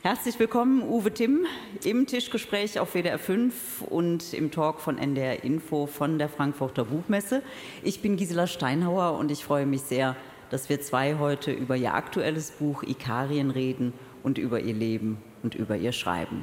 Herzlich willkommen, Uwe Timm, im Tischgespräch auf WDR 5 und im Talk von NDR Info von der Frankfurter Buchmesse. Ich bin Gisela Steinhauer und ich freue mich sehr, dass wir zwei heute über ihr aktuelles Buch Ikarien reden und über ihr Leben und über ihr Schreiben.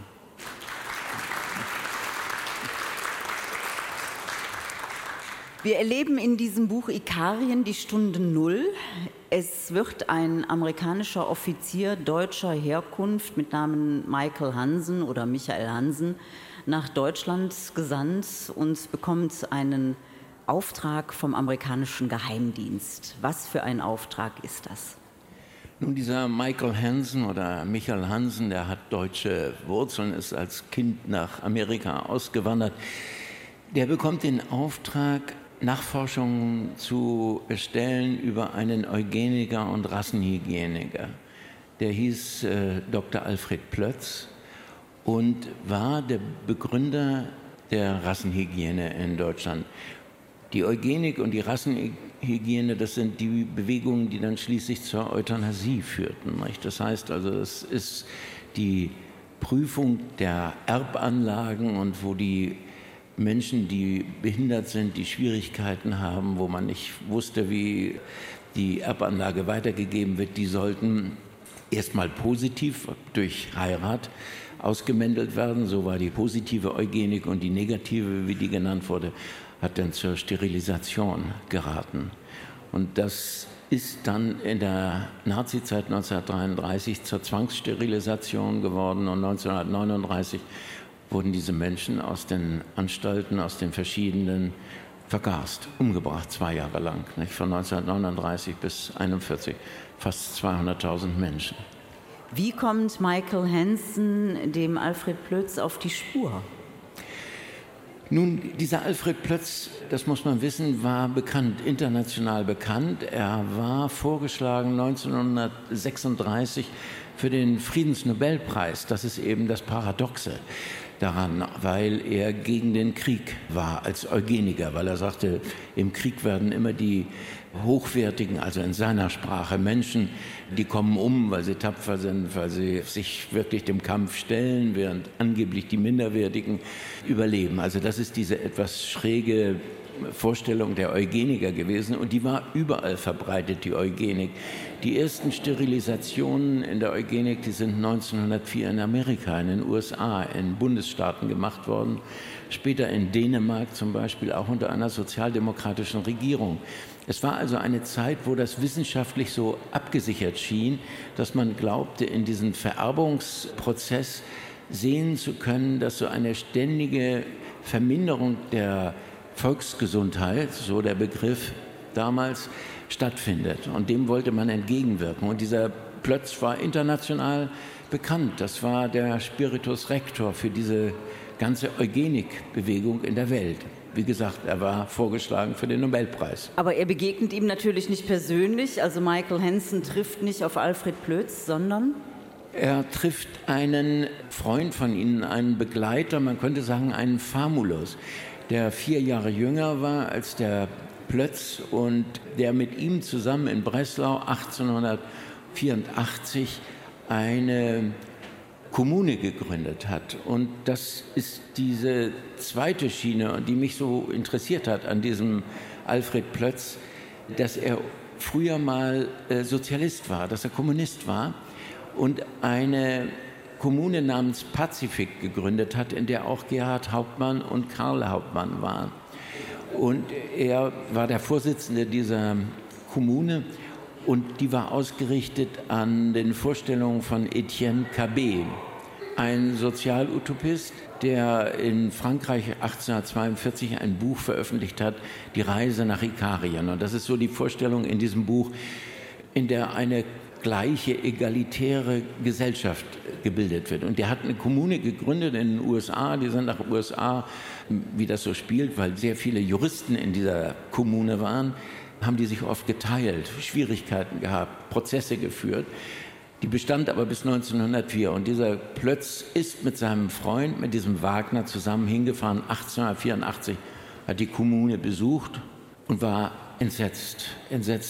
Wir erleben in diesem Buch Ikarien die Stunde Null. Es wird ein amerikanischer Offizier deutscher Herkunft mit Namen Michael Hansen oder Michael Hansen nach Deutschland gesandt und bekommt einen Auftrag vom amerikanischen Geheimdienst. Was für ein Auftrag ist das? Nun, dieser Michael Hansen oder Michael Hansen, der hat deutsche Wurzeln, ist als Kind nach Amerika ausgewandert. Der bekommt den Auftrag, Nachforschungen zu erstellen über einen Eugeniker und Rassenhygieniker. Der hieß Dr. Alfred Plötz und war der Begründer der Rassenhygiene in Deutschland. Die Eugenik und die Rassenhygiene, das sind die Bewegungen, die dann schließlich zur Euthanasie führten. Das heißt also, es ist die Prüfung der Erbanlagen und wo die Menschen, die behindert sind, die Schwierigkeiten haben, wo man nicht wusste, wie die Erbanlage weitergegeben wird, die sollten erstmal positiv durch Heirat ausgemändelt werden. So war die positive Eugenik und die negative, wie die genannt wurde, hat dann zur Sterilisation geraten. Und das ist dann in der Nazizeit 1933 zur Zwangssterilisation geworden und 1939 wurden diese Menschen aus den Anstalten, aus den verschiedenen vergast, umgebracht, 2 Jahre lang. Von 1939 bis 1941 fast 200.000 Menschen. Wie kommt Michael Hansen dem Alfred Plötz auf die Spur? Nun, dieser Alfred Plötz, das muss man wissen, war bekannt, international bekannt. Er war vorgeschlagen 1936 für den Friedensnobelpreis. Das ist eben das Paradoxe daran, weil er gegen den Krieg war als Eugeniker, weil er sagte, im Krieg werden immer die hochwertigen, also in seiner Sprache Menschen, die kommen weil sie tapfer sind, weil sie sich wirklich dem Kampf stellen, während angeblich die Minderwertigen überleben. Also das ist diese etwas schräge Vorstellung der Eugeniker gewesen und die war überall verbreitet, die Eugenik. Die ersten Sterilisationen in der Eugenik, die sind 1904 in Amerika, in den USA, in Bundesstaaten gemacht worden. Später in Dänemark zum Beispiel, auch unter einer sozialdemokratischen Regierung. Es war also eine Zeit, wo das wissenschaftlich so abgesichert schien, dass man glaubte, in diesem Vererbungsprozess sehen zu können, dass so eine ständige Verminderung der Volksgesundheit, so der Begriff damals, stattfindet. Und dem wollte man entgegenwirken. Und dieser Plötz war international bekannt. Das war der Spiritus Rector für diese ganze Eugenikbewegung in der Welt. Wie gesagt, er war vorgeschlagen für den Nobelpreis. Aber er begegnet ihm natürlich nicht persönlich. Also Michael Hansen trifft nicht auf Alfred Plötz, sondern? Er trifft einen Freund von ihnen, einen Begleiter, man könnte sagen einen Famulus, der 4 Jahre jünger war als der Plötz und der mit ihm zusammen in Breslau 1884 eine Kommune gegründet hat. Und das ist diese zweite Schiene, die mich so interessiert hat an diesem Alfred Plötz, dass er früher mal Sozialist war, dass er Kommunist war und eine Kommune namens Pazifik gegründet hat, in der auch Gerhard Hauptmann und Karl Hauptmann waren. Und er war der Vorsitzende dieser Kommune und die war ausgerichtet an den Vorstellungen von Etienne Cabet, ein Sozialutopist, der in Frankreich 1842 ein Buch veröffentlicht hat, Die Reise nach Ikarien. Und das ist so die Vorstellung in diesem Buch, in der eine gleiche, egalitäre Gesellschaft gebildet wird. Und der hat eine Kommune gegründet in den USA, die sind nach den USA, wie das so spielt, weil sehr viele Juristen in dieser Kommune waren, haben die sich oft geteilt, Schwierigkeiten gehabt, Prozesse geführt. Die bestand aber bis 1904 und dieser Plötz ist mit seinem Freund, mit diesem Wagner zusammen hingefahren, 1884, hat die Kommune besucht und war entsetzt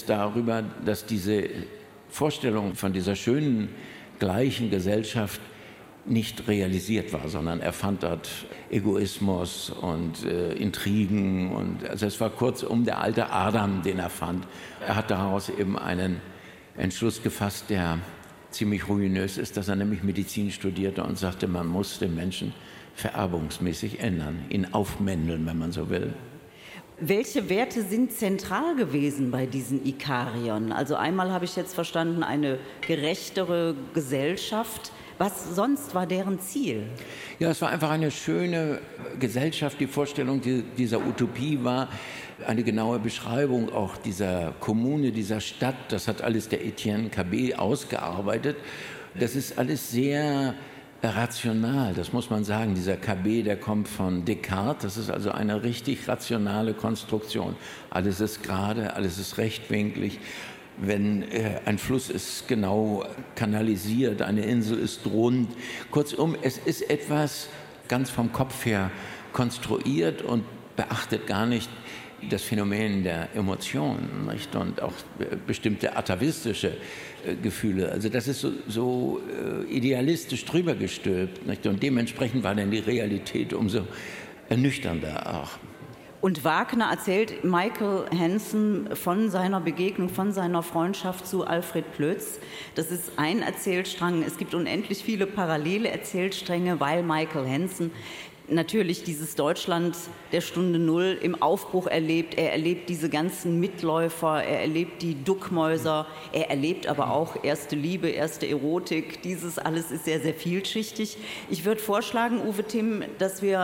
darüber, dass diese Vorstellung von dieser schönen, gleichen Gesellschaft nicht realisiert war, sondern er fand dort Egoismus und Intrigen. Und also es war kurzum der alte Adam, den er fand. Er hat daraus eben einen Entschluss gefasst, der ziemlich ruinös ist, dass er nämlich Medizin studierte und sagte, man muss den Menschen vererbungsmäßig ändern, ihn aufmändeln, wenn man so will. Welche Werte sind zentral gewesen bei diesen Ikariern? Also einmal habe ich jetzt verstanden, eine gerechtere Gesellschaft. Was sonst war deren Ziel? Ja, es war einfach eine schöne Gesellschaft. Die Vorstellung dieser Utopie war eine genaue Beschreibung auch dieser Kommune, dieser Stadt. Das hat alles der Etienne Cabet ausgearbeitet. Das ist alles sehr rational, das muss man sagen. Dieser Cabet, der kommt von Descartes. Das ist also eine richtig rationale Konstruktion. Alles ist gerade, alles ist rechtwinklig. Wenn ein Fluss ist genau kanalisiert, eine Insel ist rund. Kurzum, es ist etwas ganz vom Kopf her konstruiert und beachtet gar nicht das Phänomen der Emotionen, nicht? Und auch bestimmte atavistische Gefühle. Also das ist so idealistisch drüber gestülpt, nicht? Und dementsprechend war dann die Realität umso ernüchternder auch. Und Wagner erzählt Michael Hansen von seiner Begegnung, von seiner Freundschaft zu Alfred Ploetz. Das ist ein Erzählstrang. Es gibt unendlich viele parallele Erzählstränge, weil Michael Hansen natürlich dieses Deutschland der Stunde Null im Aufbruch erlebt. Er erlebt diese ganzen Mitläufer, er erlebt die Duckmäuser, er erlebt aber auch erste Liebe, erste Erotik. Dieses alles ist sehr, sehr vielschichtig. Ich würde vorschlagen, Uwe Timm, dass Sie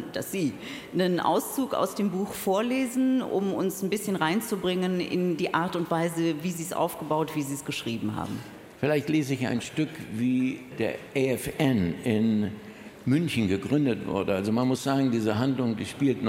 einen Auszug aus dem Buch vorlesen, um uns ein bisschen reinzubringen in die Art und Weise, wie Sie es aufgebaut, wie Sie es geschrieben haben. Vielleicht lese ich ein Stück, wie der AFN in München gegründet wurde. Also man muss sagen, diese Handlung, die spielt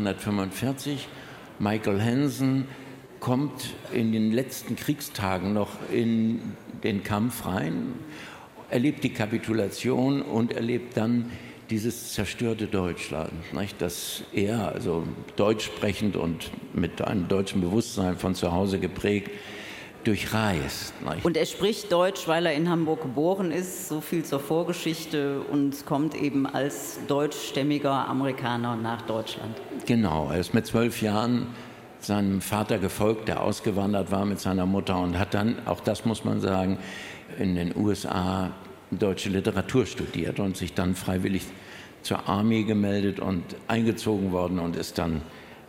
1945. Michael Hansen kommt in den letzten Kriegstagen noch in den Kampf rein, erlebt die Kapitulation und erlebt dann dieses zerstörte Deutschland, nicht? Das er, also deutsch sprechend und mit einem deutschen Bewusstsein von zu Hause geprägt, durchreist. Nicht? Und er spricht Deutsch, weil er in Hamburg geboren ist, so viel zur Vorgeschichte, und kommt eben als deutschstämmiger Amerikaner nach Deutschland. Genau, er ist mit 12 Jahren seinem Vater gefolgt, der ausgewandert war mit seiner Mutter und hat dann, auch das muss man sagen, in den USA deutsche Literatur studiert und sich dann freiwillig zur Armee gemeldet und eingezogen worden und ist dann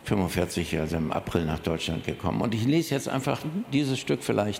45, also im April nach Deutschland gekommen. Und ich lese jetzt einfach dieses Stück vielleicht.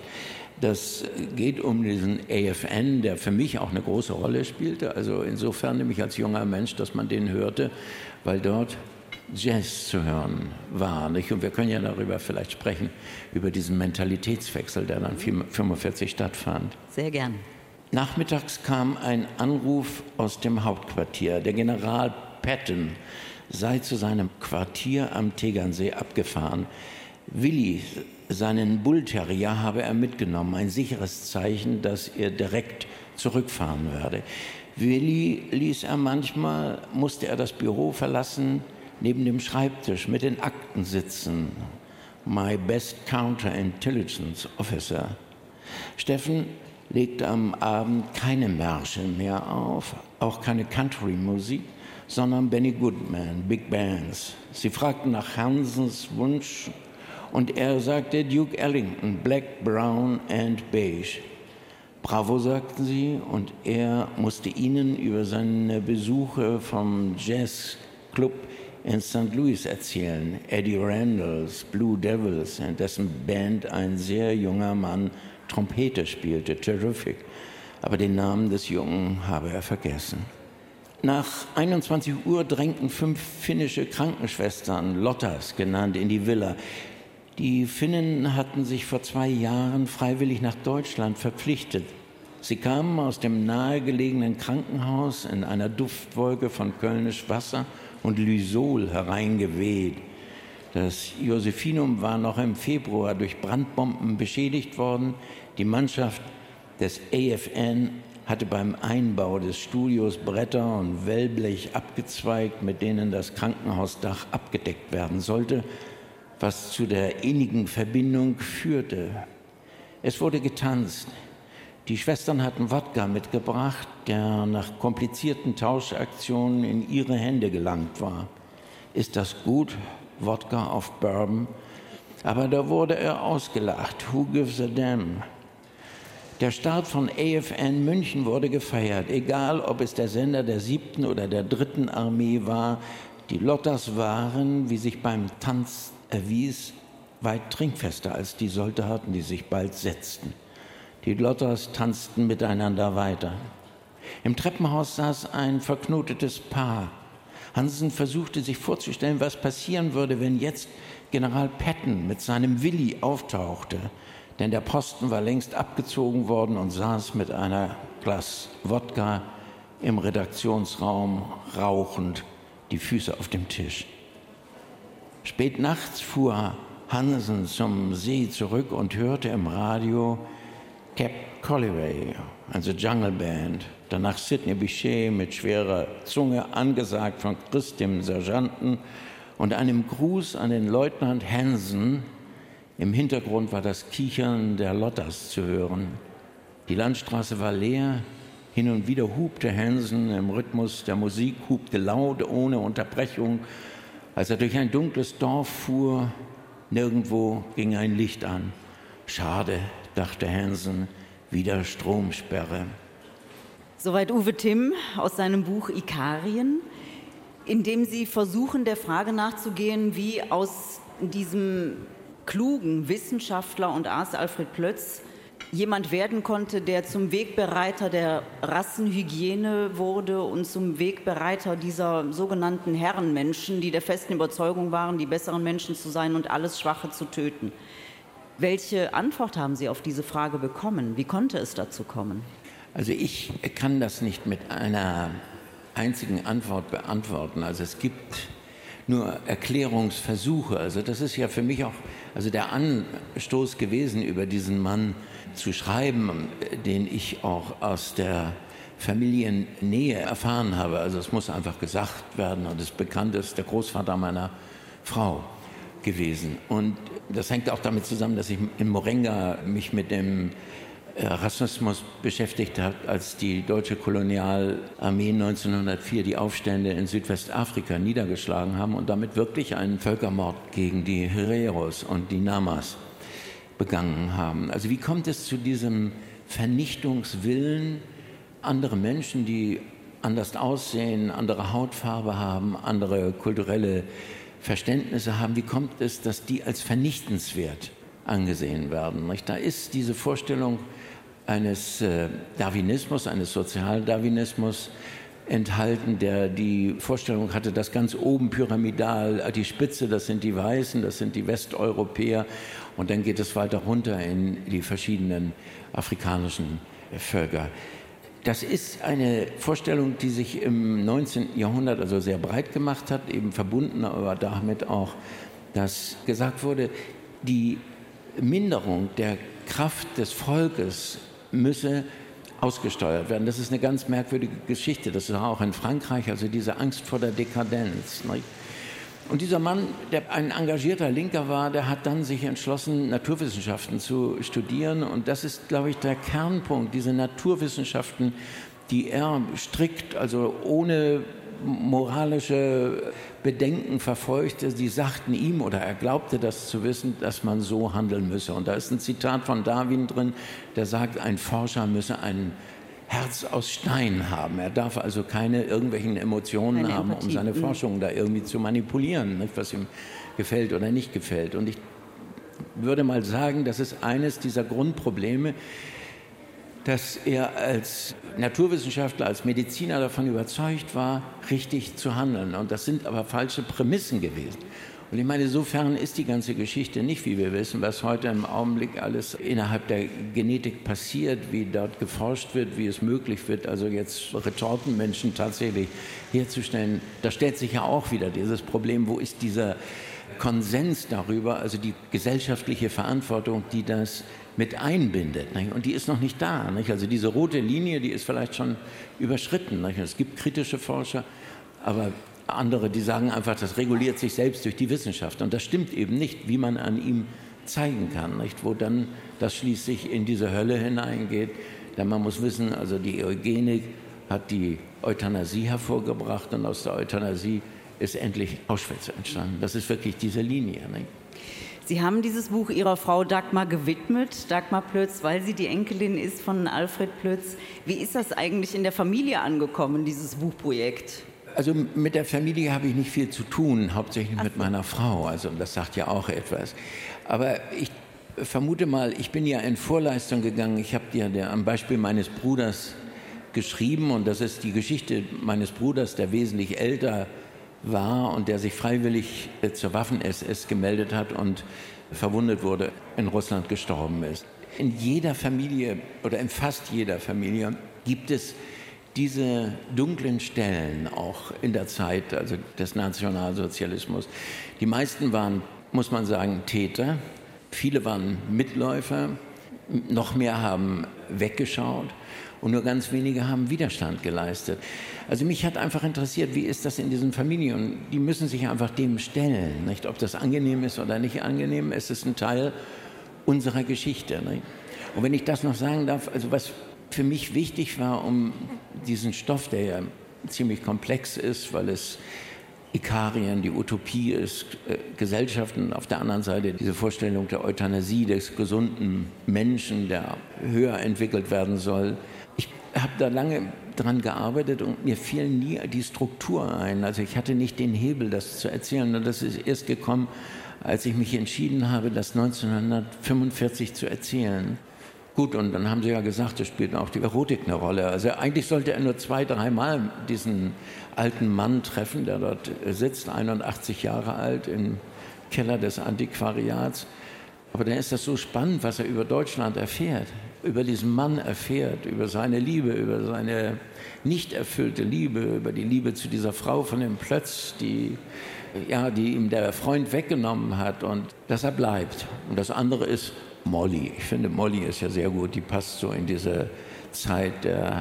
Das geht um diesen AFN, der für mich auch eine große Rolle spielte. Also insofern nämlich als junger Mensch, dass man den hörte, weil dort Jazz zu hören war. Nicht? Und wir können ja darüber vielleicht sprechen, über diesen Mentalitätswechsel, der dann 45 stattfand. Sehr gern. Nachmittags kam ein Anruf aus dem Hauptquartier. Der General Patton sei zu seinem Quartier am Tegernsee abgefahren. Willi, seinen Bullterrier, habe er mitgenommen. Ein sicheres Zeichen, dass er direkt zurückfahren werde. Willi ließ er manchmal, musste er das Büro verlassen, neben dem Schreibtisch mit den Akten sitzen. My best counterintelligence officer. Steffen legte am Abend keine Märsche mehr auf, auch keine Country-Musik, sondern Benny Goodman, Big Bands. Sie fragten nach Hansens Wunsch und er sagte Duke Ellington, Black, Brown and Beige. Bravo, sagten sie, und er musste ihnen über seine Besuche vom Jazzclub in St. Louis erzählen. Eddie Randalls Blue Devils, in dessen Band ein sehr junger Mann Trompete spielte, terrific. Aber den Namen des Jungen habe er vergessen. Nach 21 Uhr drängten 5 finnische Krankenschwestern, Lottas genannt, in die Villa. Die Finnen hatten sich vor 2 Jahren freiwillig nach Deutschland verpflichtet. Sie kamen aus dem nahegelegenen Krankenhaus in einer Duftwolke von Kölnisch Wasser und Lysol hereingeweht. Das Josephinum war noch im Februar durch Brandbomben beschädigt worden. Die Mannschaft des AFN hatte beim Einbau des Studios Bretter und Wellblech abgezweigt, mit denen das Krankenhausdach abgedeckt werden sollte, was zu der innigen Verbindung führte. Es wurde getanzt. Die Schwestern hatten Wodka mitgebracht, der nach komplizierten Tauschaktionen in ihre Hände gelangt war. Ist das gut? Wodka auf Bourbon? Aber da wurde er ausgelacht. Who gives a damn? Der Start von AFN München wurde gefeiert, egal ob es der Sender der 7. oder der 3. Armee war. Die Lotters waren, wie sich beim Tanz erwies, weit trinkfester als die Soldaten, die sich bald setzten. Die Lotters tanzten miteinander weiter. Im Treppenhaus saß ein verknotetes Paar. Hansen versuchte sich vorzustellen, was passieren würde, wenn jetzt General Patton mit seinem Willi auftauchte. Denn der Posten war längst abgezogen worden und saß mit einer Glas Wodka im Redaktionsraum, rauchend, die Füße auf dem Tisch. Spät nachts fuhr Hansen zum See zurück und hörte im Radio Cap Collyway, also Jungle Band, danach Sidney Bechet mit schwerer Zunge, angesagt von Chris, dem Sergeanten, und einem Gruß an den Leutnant Hansen. Im Hintergrund war das Kichern der Lotters zu hören. Die Landstraße war leer, hin und wieder hupte Hansen im Rhythmus der Musik, hupte laut, ohne Unterbrechung. Als er durch ein dunkles Dorf fuhr, nirgendwo ging ein Licht an. Schade, dachte Hansen, wieder Stromsperre. Soweit Uwe Timm aus seinem Buch Ikarien, in dem Sie versuchen, der Frage nachzugehen, wie aus diesem klugen Wissenschaftler und Arzt Alfred Plötz jemand werden konnte, der zum Wegbereiter der Rassenhygiene wurde und zum Wegbereiter dieser sogenannten Herrenmenschen, die der festen Überzeugung waren, die besseren Menschen zu sein und alles Schwache zu töten. Welche Antwort haben Sie auf diese Frage bekommen? Wie konnte es dazu kommen? Also ich kann das nicht mit einer einzigen Antwort beantworten. Also es gibt nur Erklärungsversuche. Also das ist ja für mich auch der Anstoß gewesen, über diesen Mann zu schreiben, den ich auch aus der Familiennähe erfahren habe. Also es muss einfach gesagt werden, und es bekannt ist, der Großvater meiner Frau gewesen. Und das hängt auch damit zusammen, dass ich in Morenga mich mit dem Rassismus beschäftigt habe, als die deutsche Kolonialarmee 1904 die Aufstände in Südwestafrika niedergeschlagen haben und damit wirklich einen Völkermord gegen die Hereros und die Namas begangen haben. Also wie kommt es zu diesem Vernichtungswillen, andere Menschen, die anders aussehen, andere Hautfarbe haben, andere kulturelle Verständnisse haben, wie kommt es, dass die als vernichtenswert angesehen werden? Da ist diese Vorstellung eines Darwinismus, eines Sozialdarwinismus enthalten, der die Vorstellung hatte, dass ganz oben pyramidal die Spitze, das sind die Weißen, das sind die Westeuropäer, und dann geht es weiter runter in die verschiedenen afrikanischen Völker. Das ist eine Vorstellung, die sich im 19. Jahrhundert also sehr breit gemacht hat, eben verbunden aber damit auch, dass gesagt wurde, die Minderung der Kraft des Volkes müsse ausgesteuert werden. Das ist eine ganz merkwürdige Geschichte. Das war auch in Frankreich, also diese Angst vor der Dekadenz. Und dieser Mann, der ein engagierter Linker war, der hat dann sich entschlossen, Naturwissenschaften zu studieren. Und das ist, glaube ich, der Kernpunkt, diese Naturwissenschaften, die er strikt, also ohne moralische Bedenken verfolgte. Sie sagten ihm, oder er glaubte das zu wissen, dass man so handeln müsse. Und da ist ein Zitat von Darwin drin, der sagt, ein Forscher müsse ein Herz aus Stein haben. Er darf also keine irgendwelchen Emotionen haben, um seine Forschung da irgendwie zu manipulieren, nicht, was ihm gefällt oder nicht gefällt. Und ich würde mal sagen, das ist eines dieser Grundprobleme, dass er als Naturwissenschaftler, als Mediziner davon überzeugt war, richtig zu handeln. Und das sind aber falsche Prämissen gewesen. Und ich meine, sofern ist die ganze Geschichte nicht, wie wir wissen, was heute im Augenblick alles innerhalb der Genetik passiert, wie dort geforscht wird, wie es möglich wird, also jetzt Retortenmenschen tatsächlich herzustellen. Da stellt sich ja auch wieder dieses Problem, wo ist dieser Konsens darüber, also die gesellschaftliche Verantwortung, die das mit einbindet. Nicht? Und die ist noch nicht da. Nicht? Also diese rote Linie, die ist vielleicht schon überschritten. Nicht? Es gibt kritische Forscher, aber andere, die sagen einfach, das reguliert sich selbst durch die Wissenschaft. Und das stimmt eben nicht, wie man an ihm zeigen kann. Nicht? Wo dann das schließlich in diese Hölle hineingeht, Denn man muss wissen, also die Eugenik hat die Euthanasie hervorgebracht und aus der Euthanasie ist endlich Auschwitz entstanden. Das ist wirklich diese Linie. Ne? Sie haben dieses Buch Ihrer Frau Dagmar gewidmet, Dagmar Plötz, weil sie die Enkelin ist von Alfred Plötz. Wie ist das eigentlich in der Familie angekommen, dieses Buchprojekt? Also mit der Familie habe ich nicht viel zu tun, hauptsächlich mit meiner Frau. Also das sagt ja auch etwas. Aber ich vermute mal, ich bin ja in Vorleistung gegangen. Ich habe ja am Beispiel meines Bruders geschrieben und das ist die Geschichte meines Bruders, der wesentlich älter war und der sich freiwillig zur Waffen-SS gemeldet hat und verwundet wurde, in Russland gestorben ist. In jeder Familie oder in fast jeder Familie gibt es diese dunklen Stellen auch in der Zeit also des Nationalsozialismus. Die meisten waren, muss man sagen, Täter. Viele waren Mitläufer. Noch mehr haben weggeschaut. Und nur ganz wenige haben Widerstand geleistet. Also mich hat einfach interessiert, wie ist das in diesen Familien? Und die müssen sich einfach dem stellen. Nicht? Ob das angenehm ist oder nicht angenehm, es ist ein Teil unserer Geschichte. Nicht? Und wenn ich das noch sagen darf, also was für mich wichtig war, um diesen Stoff, der ja ziemlich komplex ist, weil es Ikarien, die Utopie ist, Gesellschaften, auf der anderen Seite diese Vorstellung der Euthanasie, des gesunden Menschen, der höher entwickelt werden soll. Ich habe da lange dran gearbeitet und mir fiel nie die Struktur ein. Also ich hatte nicht den Hebel, das zu erzählen. Und das ist erst gekommen, als ich mich entschieden habe, das 1945 zu erzählen. Gut, und dann haben Sie ja gesagt, es spielt auch die Erotik eine Rolle. Also eigentlich sollte er nur 2-3 Mal diesen alten Mann treffen, der dort sitzt, 81 Jahre alt, im Keller des Antiquariats. Aber dann ist das so spannend, was er über Deutschland erfährt, über diesen Mann erfährt, über seine Liebe, über seine nicht erfüllte Liebe, über die Liebe zu dieser Frau von dem Plötz, die ihm der Freund weggenommen hat und dass er bleibt. Und das andere ist Molly. Ich finde, Molly ist ja sehr gut, die passt so in diese Zeit,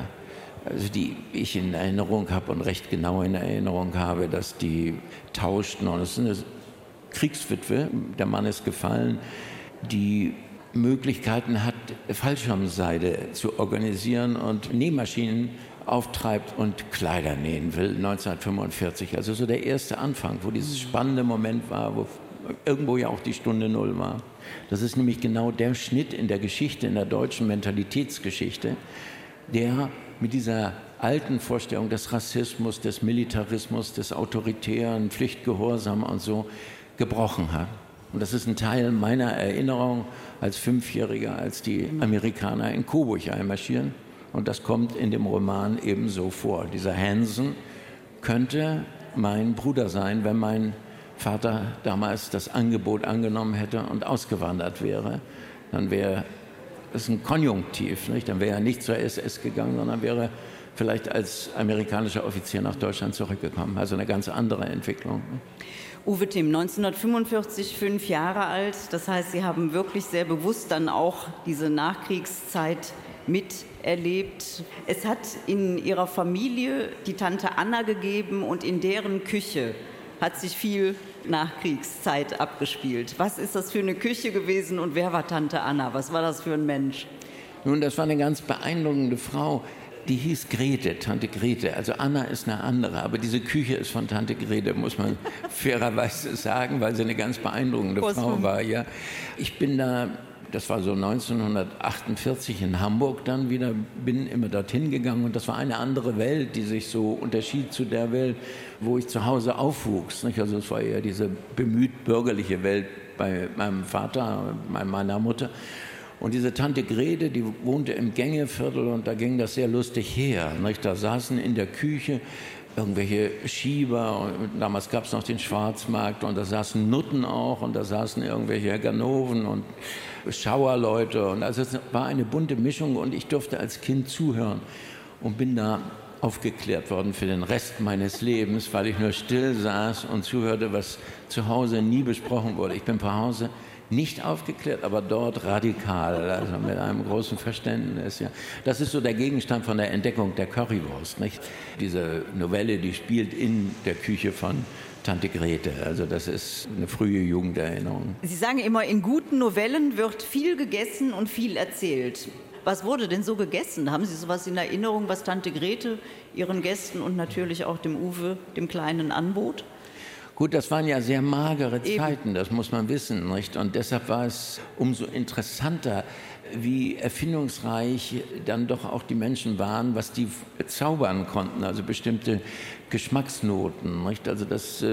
die ich in Erinnerung habe und recht genau in Erinnerung habe, dass die tauschten. Und es ist eine Kriegswitwe, der Mann ist gefallen, die Möglichkeiten hat, Fallschirmseide zu organisieren und Nähmaschinen auftreibt und Kleider nähen will, 1945. Also so der erste Anfang, wo dieses spannende Moment war, wo irgendwo ja auch die Stunde Null war. Das ist nämlich genau der Schnitt in der Geschichte, in der deutschen Mentalitätsgeschichte, der mit dieser alten Vorstellung des Rassismus, des Militarismus, des autoritären Pflichtgehorsam und so gebrochen hat. Und das ist ein Teil meiner Erinnerung als Fünfjähriger, als die Amerikaner in Coburg einmarschieren. Und das kommt in dem Roman ebenso vor. Dieser Hansen könnte mein Bruder sein, wenn mein Vater damals das Angebot angenommen hätte und ausgewandert wäre. Dann wäre es ein Konjunktiv, nicht? Dann wäre er nicht zur SS gegangen, sondern wäre vielleicht als amerikanischer Offizier nach Deutschland zurückgekommen. Also eine ganz andere Entwicklung. Uwe Timm, 1945, 5 Jahre alt. Das heißt, Sie haben wirklich sehr bewusst dann auch diese Nachkriegszeit miterlebt. Es hat in Ihrer Familie die Tante Anna gegeben und in deren Küche hat sich viel Nachkriegszeit abgespielt. Was ist das für eine Küche gewesen und wer war Tante Anna? Was war das für ein Mensch? Nun, das war eine ganz beeindruckende Frau. Die hieß Grete, Tante Grete. Also Anna ist eine andere, aber diese Küche ist von Tante Grete, muss man fairerweise sagen, weil sie eine ganz beeindruckende Frau war. Ja. Ich bin da, das war so 1948 in Hamburg dann wieder, bin immer dorthin gegangen und das war eine andere Welt, die sich so unterschied zu der Welt, wo ich zu Hause aufwuchs. Nicht? Also es war eher diese bemüht bürgerliche Welt bei meinem Vater, meiner Mutter. Und diese Tante Grete, die wohnte im Gängeviertel und da ging das sehr lustig her. Nicht? Da saßen in der Küche irgendwelche Schieber und damals gab es noch den Schwarzmarkt und da saßen Nutten auch und da saßen irgendwelche Ganoven und Schauerleute. Und also es war eine bunte Mischung und ich durfte als Kind zuhören und bin da aufgeklärt worden für den Rest meines Lebens, weil ich nur still saß und zuhörte, was zu Hause nie besprochen wurde. Ich bin zu Hause nicht aufgeklärt, aber dort radikal, also mit einem großen Verständnis. Ja. Das ist so der Gegenstand von der Entdeckung der Currywurst. Nicht? Diese Novelle, die spielt in der Küche von Tante Grete. Also das ist eine frühe Jugenderinnerung. Sie sagen immer, in guten Novellen wird viel gegessen und viel erzählt. Was wurde denn so gegessen? Haben Sie sowas in Erinnerung, was Tante Grete Ihren Gästen und natürlich auch dem Uwe, dem Kleinen, anbot? Gut, das waren ja sehr magere Zeiten, das muss man wissen, nicht? Und deshalb war es umso interessanter, wie erfindungsreich dann doch auch die Menschen waren, was die zaubern konnten, also bestimmte Geschmacksnoten, nicht? Also das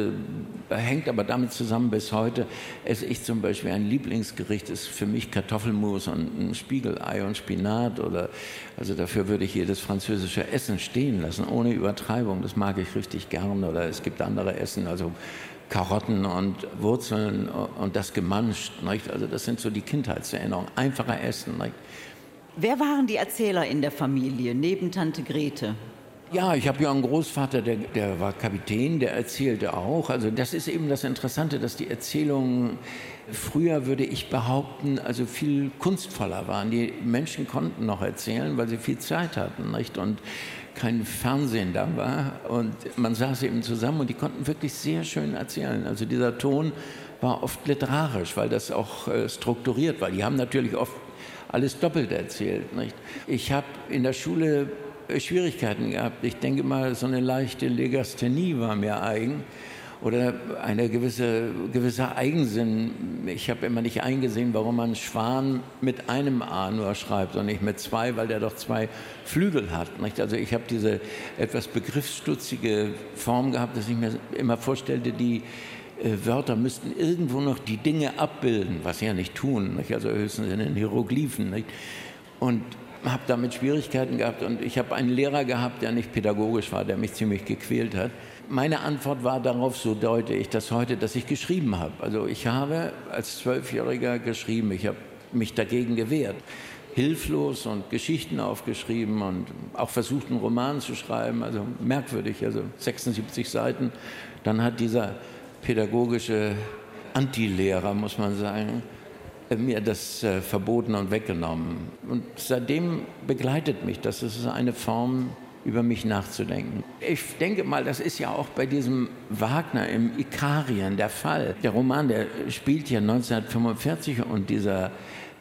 hängt aber damit zusammen, bis heute esse ich zum Beispiel ein Lieblingsgericht, ist für mich Kartoffelmus und ein Spiegelei und Spinat also dafür würde ich jedes französische Essen stehen lassen, ohne Übertreibung, das mag ich richtig gern, oder es gibt andere Essen, also Karotten und Wurzeln und das gemanscht, nicht? Also das sind so die Kindheitserinnerungen, einfacher Essen, nicht? Wer waren die Erzähler in der Familie, neben Tante Grete? Ja, ich habe ja einen Großvater, der war Kapitän, der erzählte auch. Also das ist eben das Interessante, dass die Erzählungen früher, würde ich behaupten, also viel kunstvoller waren. Die Menschen konnten noch erzählen, weil sie viel Zeit hatten, nicht? Und kein Fernsehen da war. Und man saß eben zusammen und die konnten wirklich sehr schön erzählen. Also dieser Ton war oft literarisch, weil das auch strukturiert war. Die haben natürlich oft alles doppelt erzählt, nicht? Ich habe in der Schule Schwierigkeiten gehabt. Ich denke mal, so eine leichte Legasthenie war mir eigen oder eine gewisser Eigensinn. Ich habe immer nicht eingesehen, warum man Schwan mit einem A nur schreibt und nicht mit zwei, weil der doch zwei Flügel hat, nicht? Also ich habe diese etwas begriffsstutzige Form gehabt, dass ich mir immer vorstellte, die Wörter müssten irgendwo noch die Dinge abbilden, was sie ja nicht tun, nicht? Also höchstens in den Hieroglyphen, nicht? Und habe damit Schwierigkeiten gehabt und ich habe einen Lehrer gehabt, der nicht pädagogisch war, der mich ziemlich gequält hat. Meine Antwort war darauf, so deute ich das heute, dass ich geschrieben habe. Also ich habe als 12-Jähriger geschrieben, ich habe mich dagegen gewehrt. Hilflos und Geschichten aufgeschrieben und auch versucht, einen Roman zu schreiben, also merkwürdig, also 76 Seiten. Dann hat dieser pädagogische Antilehrer, muss man sagen, mir das verboten und weggenommen. Und seitdem begleitet mich das. Es ist eine Form, über mich nachzudenken. Ich denke mal, das ist ja auch bei diesem Wagner im Ikarien der Fall. Der Roman, der spielt ja 1945 und dieser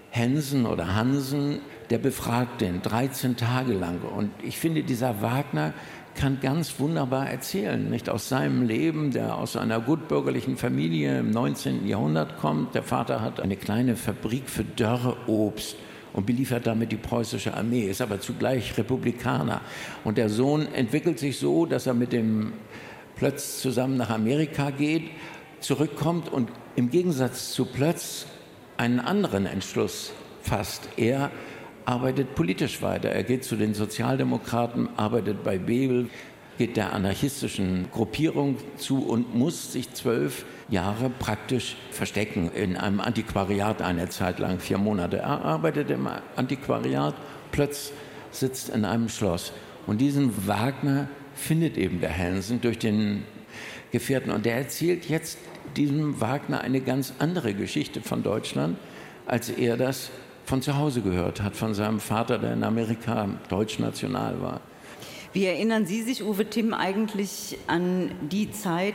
Hansen, der befragt den 13 Tage lang. Und ich finde, dieser Wagner kann ganz wunderbar erzählen, nicht aus seinem Leben, der aus einer gutbürgerlichen Familie im 19. Jahrhundert kommt. Der Vater hat eine kleine Fabrik für Dörreobst und beliefert damit die preußische Armee, ist aber zugleich Republikaner. Und der Sohn entwickelt sich so, dass er mit dem Plötz zusammen nach Amerika geht, zurückkommt und im Gegensatz zu Plötz einen anderen Entschluss fasst. Er arbeitet politisch weiter. Er geht zu den Sozialdemokraten, arbeitet bei Bebel, geht der anarchistischen Gruppierung zu und muss sich 12 Jahre praktisch verstecken in einem Antiquariat eine Zeit lang, 4 Monate. Er arbeitet im Antiquariat, plötzlich sitzt in einem Schloss. Und diesen Wagner findet eben der Hansen durch den Gefährten. Und der erzählt jetzt diesem Wagner eine ganz andere Geschichte von Deutschland, als er das von zu Hause gehört hat, von seinem Vater, der in Amerika deutschnational war. Wie erinnern Sie sich, Uwe Timm, eigentlich an die Zeit,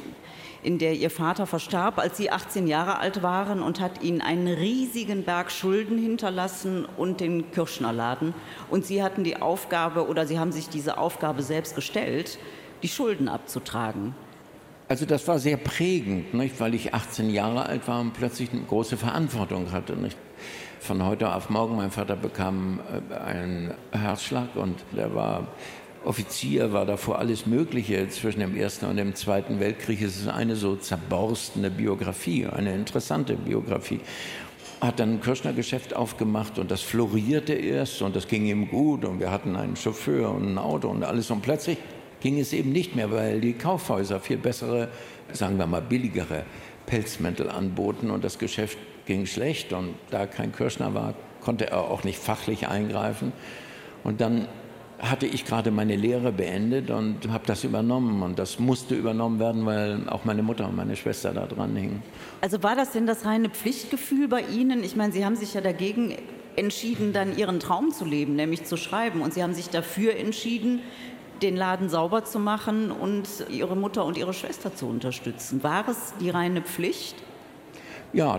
in der Ihr Vater verstarb, als Sie 18 Jahre alt waren und hat Ihnen einen riesigen Berg Schulden hinterlassen und den Kirschnerladen? Und Sie hatten die Aufgabe, oder Sie haben sich diese Aufgabe selbst gestellt, die Schulden abzutragen. Also das war sehr prägend, nicht? Weil ich 18 Jahre alt war und plötzlich eine große Verantwortung hatte, nicht? Von heute auf morgen, mein Vater bekam einen Herzschlag und der war Offizier, war davor alles Mögliche zwischen dem Ersten und dem Zweiten Weltkrieg. Es ist eine so zerborstene Biografie, eine interessante Biografie. Hat dann ein Kirschner-Geschäft aufgemacht und das florierte erst und das ging ihm gut und wir hatten einen Chauffeur und ein Auto und alles und plötzlich ging es eben nicht mehr, weil die Kaufhäuser viel bessere, sagen wir mal billigere Pelzmäntel anboten und das Geschäft ging schlecht und da kein Kirschner war, konnte er auch nicht fachlich eingreifen. Und dann hatte ich gerade meine Lehre beendet und habe das übernommen und das musste übernommen werden, weil auch meine Mutter und meine Schwester da dran hingen. Also war das denn das reine Pflichtgefühl bei Ihnen? Ich meine, Sie haben sich ja dagegen entschieden, dann Ihren Traum zu leben, nämlich zu schreiben. Und Sie haben sich dafür entschieden, den Laden sauber zu machen und Ihre Mutter und Ihre Schwester zu unterstützen. War es die reine Pflicht? Ja, das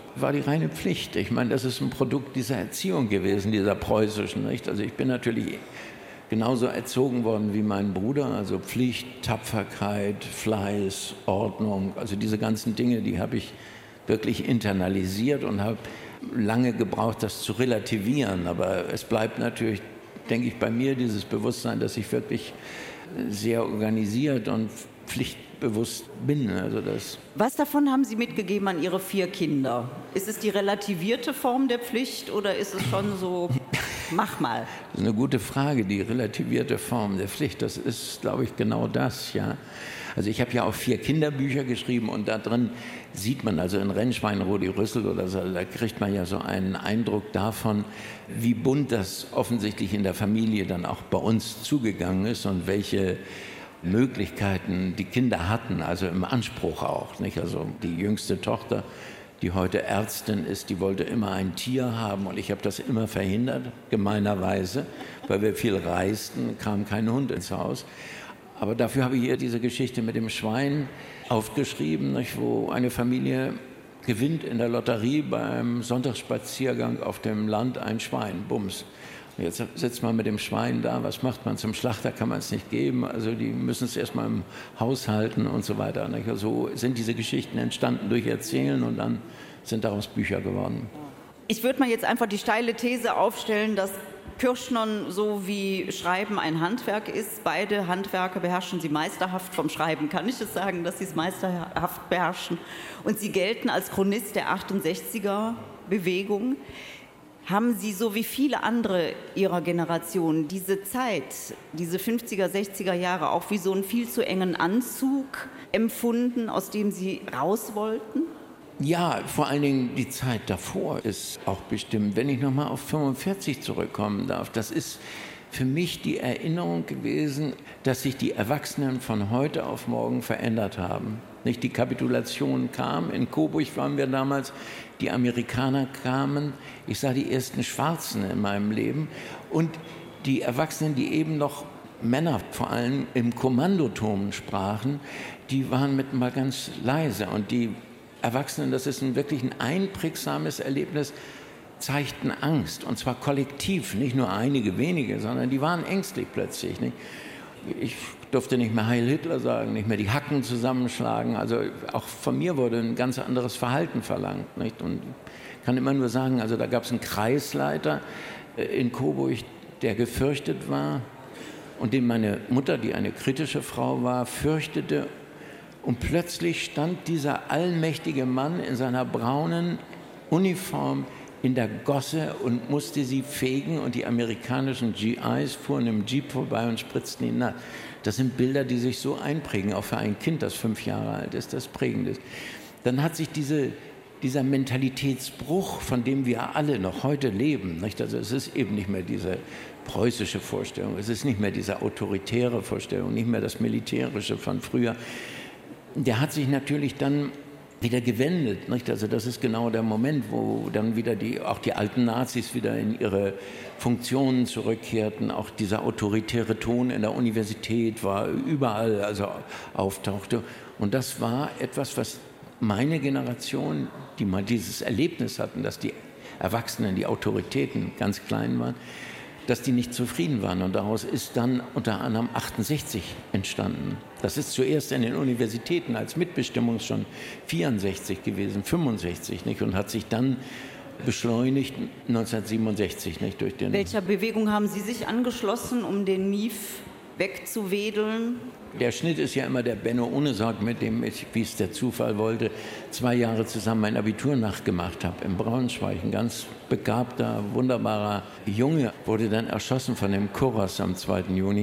war die reine Pflicht. Ich meine, das ist ein Produkt dieser Erziehung gewesen, dieser preußischen, nicht? Also ich bin natürlich genauso erzogen worden wie mein Bruder, also Pflicht, Tapferkeit, Fleiß, Ordnung, also diese ganzen Dinge, die habe ich wirklich internalisiert und habe lange gebraucht, das zu relativieren. Aber es bleibt natürlich, denke ich, bei mir dieses Bewusstsein, dass ich wirklich sehr organisiert und pflichtbewusst bin. Also das. Was davon haben Sie mitgegeben an Ihre 4 Kinder? Ist es die relativierte Form der Pflicht oder ist es schon so, mach mal? Das ist eine gute Frage, die relativierte Form der Pflicht. Das ist, glaube ich, genau das, ja. Also ich habe ja auch 4 Kinderbücher geschrieben und da drin sieht man, also in Rennschwein, Rudi Rüssel oder so, da kriegt man ja so einen Eindruck davon, wie bunt das offensichtlich in der Familie dann auch bei uns zugegangen ist und welche Möglichkeiten die Kinder hatten, also im Anspruch auch, nicht? Also die jüngste Tochter, die heute Ärztin ist, die wollte immer ein Tier haben und ich habe das immer verhindert, gemeinerweise, weil wir viel reisten, kam kein Hund ins Haus. Aber dafür habe ich hier diese Geschichte mit dem Schwein aufgeschrieben, nicht, wo eine Familie gewinnt in der Lotterie beim Sonntagsspaziergang auf dem Land ein Schwein, bums. Und jetzt sitzt man mit dem Schwein da, was macht man? Zum Schlachter kann man es nicht geben, also die müssen es erstmal im Haus halten und so weiter. Nicht? Also so sind diese Geschichten entstanden durch Erzählen und dann sind daraus Bücher geworden. Ich würde mal jetzt einfach die steile These aufstellen, dass Kürschnern so wie Schreiben ein Handwerk ist. Beide Handwerke beherrschen Sie meisterhaft. Vom Schreiben kann ich es sagen, dass Sie es meisterhaft beherrschen. Und Sie gelten als Chronist der 68er-Bewegung. Haben Sie, so wie viele andere Ihrer Generation, diese Zeit, diese 50er, 60er Jahre auch wie so einen viel zu engen Anzug empfunden, aus dem Sie raus wollten? Ja, vor allen Dingen die Zeit davor ist auch bestimmt. Wenn ich nochmal auf 45 zurückkommen darf, das ist für mich die Erinnerung gewesen, dass sich die Erwachsenen von heute auf morgen verändert haben. Nicht, die Kapitulation kam, in Coburg waren wir damals, die Amerikaner kamen, ich sah die ersten Schwarzen in meinem Leben und die Erwachsenen, die eben noch Männer vor allem im Kommandoton sprachen, die waren mit mal ganz leise und die Erwachsenen, das ist wirklich ein einprägsames Erlebnis, zeigten Angst, und zwar kollektiv, nicht nur einige wenige, sondern die waren ängstlich plötzlich. Nicht? Ich durfte nicht mehr Heil Hitler sagen, nicht mehr die Hacken zusammenschlagen, also auch von mir wurde ein ganz anderes Verhalten verlangt. Nicht? Und ich kann immer nur sagen, also da gab es einen Kreisleiter in Coburg, der gefürchtet war und den meine Mutter, die eine kritische Frau war, fürchtete. Und plötzlich stand dieser allmächtige Mann in seiner braunen Uniform in der Gosse und musste sie fegen und die amerikanischen GIs fuhren im Jeep vorbei und spritzten ihn nass. Das sind Bilder, die sich so einprägen, auch für ein Kind, das 5 Jahre alt ist, das prägend ist. Dann hat sich dieser Mentalitätsbruch, von dem wir alle noch heute leben, nicht? Also es ist eben nicht mehr diese preußische Vorstellung, es ist nicht mehr diese autoritäre Vorstellung, nicht mehr das Militärische von früher. Der hat sich natürlich dann wieder gewendet. Nicht? Also das ist genau der Moment, wo dann wieder auch die alten Nazis wieder in ihre Funktionen zurückkehrten. Auch dieser autoritäre Ton in der Universität war überall, also auftauchte. Und das war etwas, was meine Generation, die mal dieses Erlebnis hatten, dass die Erwachsenen, die Autoritäten ganz klein waren, dass die nicht zufrieden waren. Und daraus ist dann unter anderem 68 entstanden. Das ist zuerst in den Universitäten als Mitbestimmung schon 64 gewesen, 65, nicht? Und hat sich dann beschleunigt 1967, nicht? Durch den. Welcher Bewegung haben Sie sich angeschlossen, um den Mief wegzuwedeln? Der Schnitt ist ja immer der Benno Ohnesorg, mit dem ich, wie es der Zufall wollte, 2 Jahre zusammen mein Abitur nachgemacht habe in Braunschweig. Ein ganz begabter, wunderbarer Junge wurde dann erschossen von dem Kuras am 2. Juni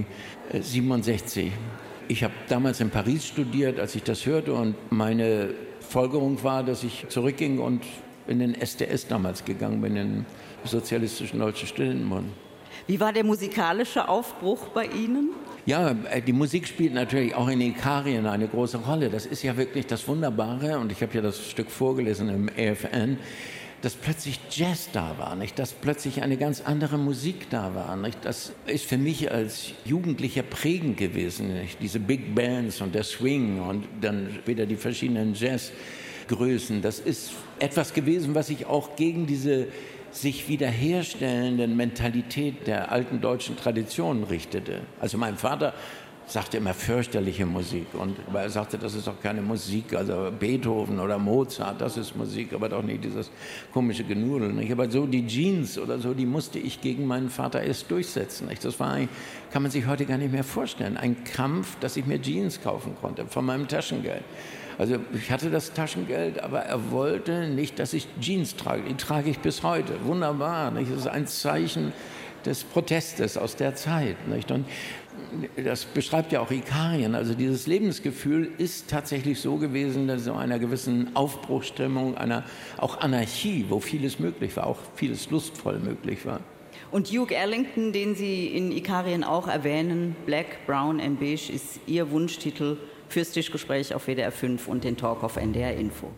67. Ich habe damals in Paris studiert, als ich das hörte, und meine Folgerung war, dass ich zurückging und in den SDS damals gegangen bin, in den Sozialistischen Deutschen Studentenbund. Wie war der musikalische Aufbruch bei Ihnen? Ja, die Musik spielt natürlich auch in Ikarien eine große Rolle. Das ist ja wirklich das Wunderbare, und ich habe ja das Stück vorgelesen im EFN, dass plötzlich Jazz da war, nicht? Dass plötzlich eine ganz andere Musik da war. Nicht? Das ist für mich als Jugendlicher prägend gewesen. Nicht? Diese Big Bands und der Swing und dann wieder die verschiedenen Jazz. Größen. Das ist etwas gewesen, was sich auch gegen diese sich wiederherstellenden Mentalität der alten deutschen Traditionen richtete. Also mein Vater sagte immer fürchterliche Musik, aber er sagte, das ist doch keine Musik, also Beethoven oder Mozart, das ist Musik, aber doch nicht dieses komische Genudel. Nicht? Aber so die Jeans oder so, die musste ich gegen meinen Vater erst durchsetzen. Nicht? Das war, kann man sich heute gar nicht mehr vorstellen, ein Kampf, dass ich mir Jeans kaufen konnte von meinem Taschengeld. Also ich hatte das Taschengeld, aber er wollte nicht, dass ich Jeans trage. Die trage ich bis heute. Wunderbar. Nicht? Das ist ein Zeichen des Protestes aus der Zeit. Nicht? Und das beschreibt ja auch Ikarien. Also dieses Lebensgefühl ist tatsächlich so gewesen, dass so einer gewissen Aufbruchsstimmung, einer auch Anarchie, wo vieles möglich war, auch vieles lustvoll möglich war. Und Duke Ellington, den Sie in Ikarien auch erwähnen, Black, Brown and Beige, ist Ihr Wunschtitel fürs Tischgespräch auf WDR 5 und den Talk auf NDR Info.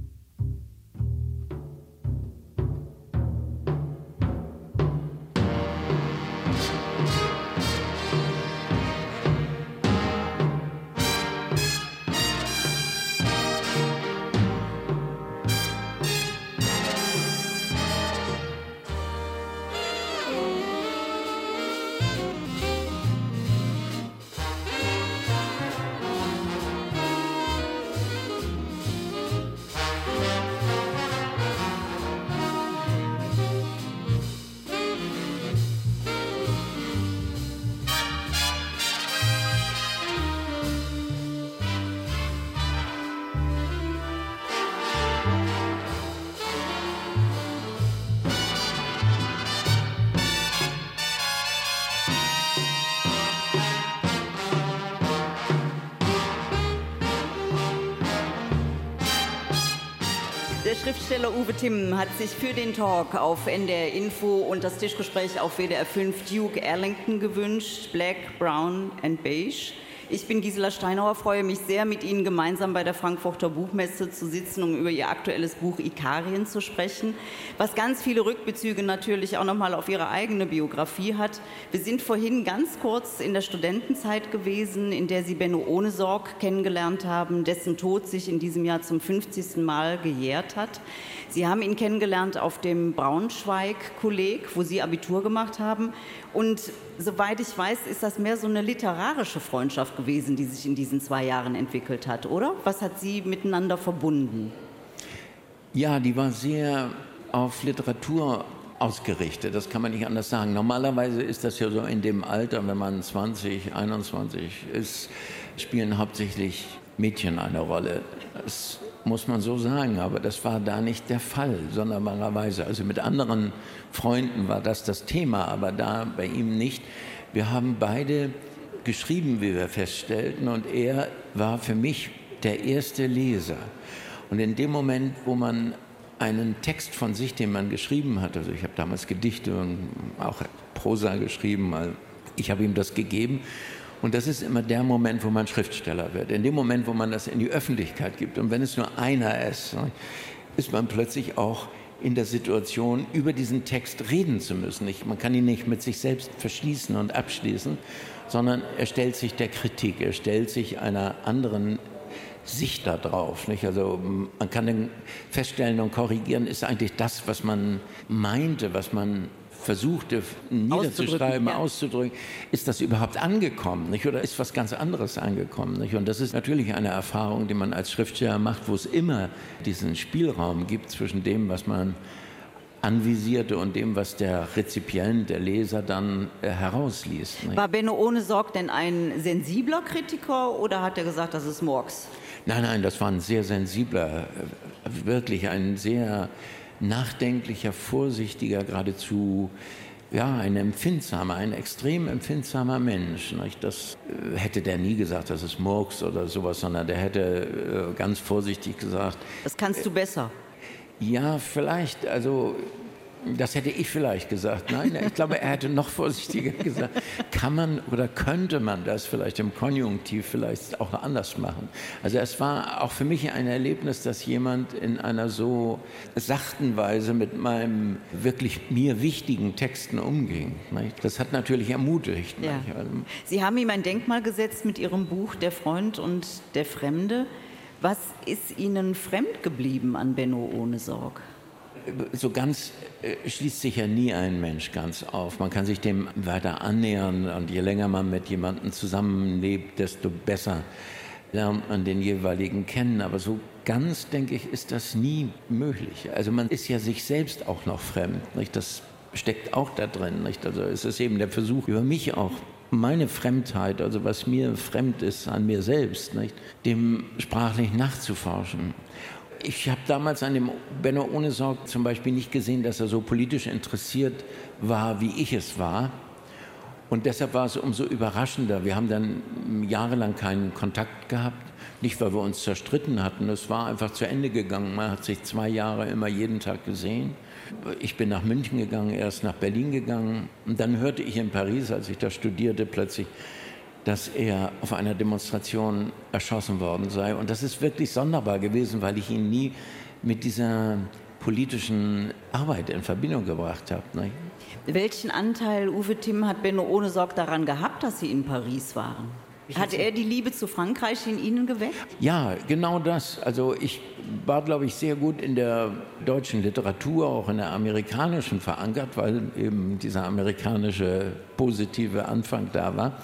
Der Schriftsteller Uwe Timm hat sich für den Talk auf NDR Info und das Tischgespräch auf WDR 5 Duke Ellington gewünscht, Black, Brown and Beige. Ich bin Gisela Steinauer, freue mich sehr, mit Ihnen gemeinsam bei der Frankfurter Buchmesse zu sitzen, um über Ihr aktuelles Buch Ikarien zu sprechen, was ganz viele Rückbezüge natürlich auch nochmal auf Ihre eigene Biografie hat. Wir sind vorhin ganz kurz in der Studentenzeit gewesen, in der Sie Benno Ohnesorg kennengelernt haben, dessen Tod sich in diesem Jahr zum 50. Mal gejährt hat. Sie haben ihn kennengelernt auf dem Braunschweig-Kolleg, wo Sie Abitur gemacht haben. Und soweit ich weiß, ist das mehr so eine literarische Freundschaft gewesen, die sich in diesen 2 Jahren entwickelt hat, oder? Was hat Sie miteinander verbunden? Ja, die war sehr auf Literatur ausgerichtet, das kann man nicht anders sagen. Normalerweise ist das ja so in dem Alter, wenn man 20, 21 ist, spielen hauptsächlich Mädchen eine Rolle. Das muss man so sagen, aber das war da nicht der Fall, sonderbarerweise. Also mit anderen Freunden war das Thema, aber da bei ihm nicht. Wir haben beide geschrieben, wie wir feststellten, und er war für mich der erste Leser. Und in dem Moment, wo man einen Text von sich, den man geschrieben hat, also ich habe damals Gedichte und auch Prosa geschrieben, ich habe ihm das gegeben. Und das ist immer der Moment, wo man Schriftsteller wird. In dem Moment, wo man das in die Öffentlichkeit gibt. Und wenn es nur einer ist, ist man plötzlich auch in der Situation, über diesen Text reden zu müssen. Man kann ihn nicht mit sich selbst verschließen und abschließen, sondern er stellt sich der Kritik, er stellt sich einer anderen Sicht da drauf. Nicht? Also man kann dann feststellen und korrigieren, ist eigentlich das, was man meinte, was man versuchte niederzuschreiben, auszudrücken, ist das überhaupt angekommen, nicht? Oder ist was ganz anderes angekommen? Nicht? Und das ist natürlich eine Erfahrung, die man als Schriftsteller macht, wo es immer diesen Spielraum gibt zwischen dem, was man anvisierte und dem, was der Rezipient, der Leser dann herausliest. Nicht? War Benno Ohnesorg denn ein sensibler Kritiker oder hat er gesagt, das ist Murks? Nein, das war ein sehr sensibler, wirklich ein sehr nachdenklicher, vorsichtiger, geradezu ein empfindsamer, ein extrem empfindsamer Mensch. Nicht? Das hätte der nie gesagt, das ist Murks oder sowas, sondern der hätte ganz vorsichtig gesagt. Das kannst du besser. Ja, vielleicht, also das hätte ich vielleicht gesagt. Nein, ich glaube, er hätte noch vorsichtiger gesagt. Kann man oder könnte man das vielleicht im Konjunktiv vielleicht auch anders machen? Also es war auch für mich ein Erlebnis, dass jemand in einer so sachten Weise mit meinem wirklich mir wichtigen Texten umging. Das hat natürlich ermutigt. Ja. Sie haben ihm ein Denkmal gesetzt mit Ihrem Buch Der Freund und der Fremde. Was ist Ihnen fremd geblieben an Benno Ohnesorg? So ganz schließt sich ja nie ein Mensch ganz auf. Man kann sich dem weiter annähern und je länger man mit jemandem zusammenlebt, desto besser lernt man den jeweiligen kennen. Aber so ganz, denke ich, ist das nie möglich. Also man ist ja sich selbst auch noch fremd, nicht? Das steckt auch da drin, nicht? Also es ist eben der Versuch, über mich auch, meine Fremdheit, also was mir fremd ist an mir selbst, nicht? Dem sprachlich nachzuforschen. Ich habe damals an dem Benno Ohnesorg zum Beispiel nicht gesehen, dass er so politisch interessiert war, wie ich es war. Und deshalb war es umso überraschender. Wir haben dann jahrelang keinen Kontakt gehabt. Nicht, weil wir uns zerstritten hatten. Es war einfach zu Ende gegangen. Man hat sich 2 Jahre immer jeden Tag gesehen. Ich bin nach München gegangen, er ist nach Berlin gegangen. Und dann hörte ich in Paris, als ich da studierte, plötzlich, dass er auf einer Demonstration erschossen worden sei. Und das ist wirklich sonderbar gewesen, weil ich ihn nie mit dieser politischen Arbeit in Verbindung gebracht habe. Ne? Welchen Anteil, Uwe Timm, hat Benno Ohnesorg daran gehabt, dass Sie in Paris waren? Hat er die Liebe zu Frankreich in Ihnen geweckt? Ja, genau das. Also ich war, glaube ich, sehr gut in der deutschen Literatur, auch in der amerikanischen verankert, weil eben dieser amerikanische positive Anfang da war.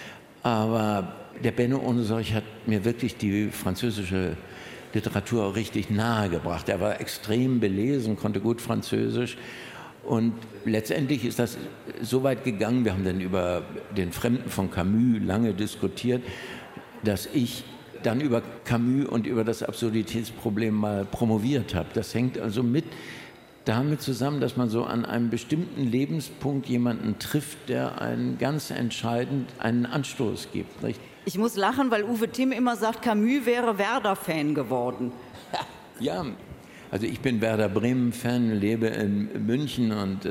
Aber der Benno Ohnesorg hat mir wirklich die französische Literatur auch richtig nahe gebracht. Er war extrem belesen, konnte gut Französisch. Und letztendlich ist das so weit gegangen, wir haben dann über den Fremden von Camus lange diskutiert, dass ich dann über Camus und über das Absurditätsproblem mal promoviert habe. Das hängt also damit zusammen, dass man so an einem bestimmten Lebenspunkt jemanden trifft, der einen ganz entscheidend einen Anstoß gibt. Nicht? Ich muss lachen, weil Uwe Timm immer sagt, Camus wäre Werder-Fan geworden. Ja, also ich bin Werder Bremen-Fan, lebe in München und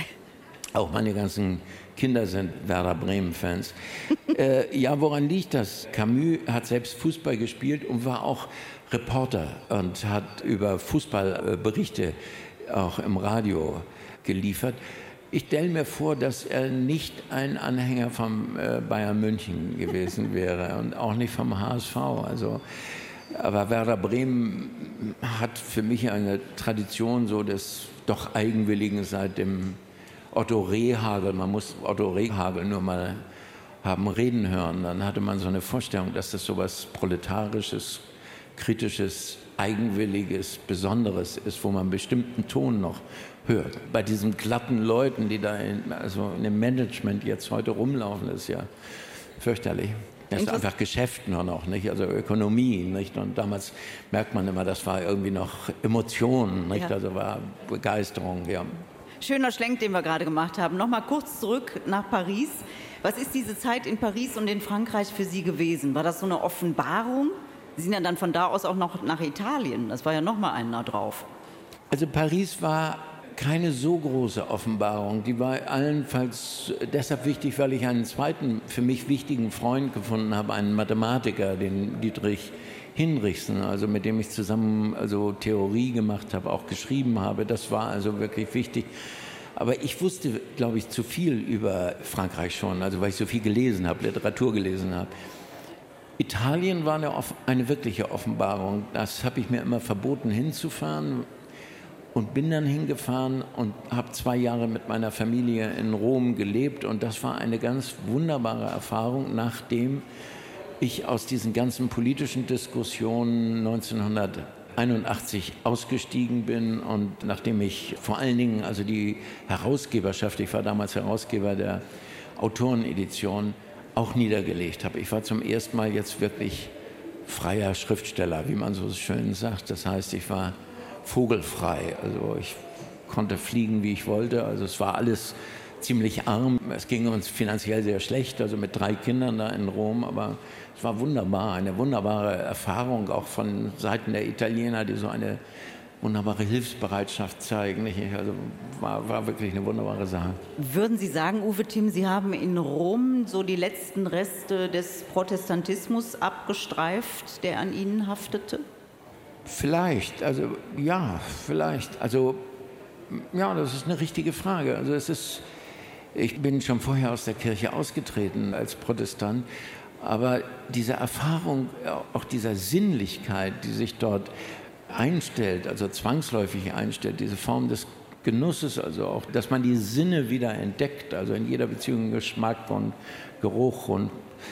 auch meine ganzen Kinder sind Werder Bremen-Fans. Ja, woran liegt das? Camus hat selbst Fußball gespielt und war auch Reporter und hat über Fußballberichte auch im Radio geliefert. Ich stelle mir vor, dass er nicht ein Anhänger vom Bayern München gewesen wäre und auch nicht vom HSV. Aber Werder Bremen hat für mich eine Tradition so des doch Eigenwilligen seit dem Otto Rehhagel. Man muss Otto Rehhagel nur mal haben reden hören. Dann hatte man so eine Vorstellung, dass das so was Proletarisches, Kritisches, Eigenwilliges, Besonderes ist, wo man einen bestimmten Ton noch hört. Bei diesen glatten Leuten, die da in dem Management jetzt heute rumlaufen, ist ja fürchterlich. Das ist einfach Geschäft nur noch, nicht? Also Ökonomie, nicht? Und damals merkt man immer, das war irgendwie noch Emotionen, nicht? Ja. Also war Begeisterung, ja. Schöner Schlenk, den wir gerade gemacht haben. Nochmal kurz zurück nach Paris. Was ist diese Zeit in Paris und in Frankreich für Sie gewesen? War das so eine Offenbarung? Sie sind ja dann von da aus auch noch nach Italien. Das war ja nochmal einer drauf. Also Paris war keine so große Offenbarung. Die war allenfalls deshalb wichtig, weil ich einen zweiten, für mich wichtigen Freund gefunden habe, einen Mathematiker, den Dietrich Hinrichsen, also mit dem ich zusammen Theorie gemacht habe, auch geschrieben habe. Das war also wirklich wichtig. Aber ich wusste, glaube ich, zu viel über Frankreich schon, also weil ich so viel gelesen habe, Literatur gelesen habe. Italien war eine wirkliche Offenbarung. Das habe ich mir immer verboten, hinzufahren. Und bin dann hingefahren und habe 2 Jahre mit meiner Familie in Rom gelebt. Und das war eine ganz wunderbare Erfahrung, nachdem ich aus diesen ganzen politischen Diskussionen 1981 ausgestiegen bin und nachdem ich vor allen Dingen die Herausgeberschaft, ich war damals Herausgeber der Autorenedition, auch niedergelegt habe. Ich war zum ersten Mal jetzt wirklich freier Schriftsteller, wie man so schön sagt. Das heißt, ich war vogelfrei. Also ich konnte fliegen, wie ich wollte. Also es war alles ziemlich arm. Es ging uns finanziell sehr schlecht, also mit 3 Kindern da in Rom. Aber es war wunderbar, eine wunderbare Erfahrung, auch von Seiten der Italiener, die so eine wunderbare Hilfsbereitschaft zeigen. Also war wirklich eine wunderbare Sache. Würden Sie sagen, Uwe Timm, Sie haben in Rom so die letzten Reste des Protestantismus abgestreift, der an Ihnen haftete? Vielleicht, vielleicht. Ja, das ist eine richtige Frage. Ich bin schon vorher aus der Kirche ausgetreten als Protestant, Aber diese Erfahrung, auch dieser Sinnlichkeit, die sich dort einstellt, also zwangsläufig einstellt, diese Form des Genusses, also auch, dass man die Sinne wieder entdeckt, also in jeder Beziehung Geschmack und Geruch und